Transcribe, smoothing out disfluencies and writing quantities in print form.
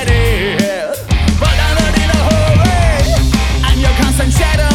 ready, but I'm not in a hurry. I'm your constant shadow.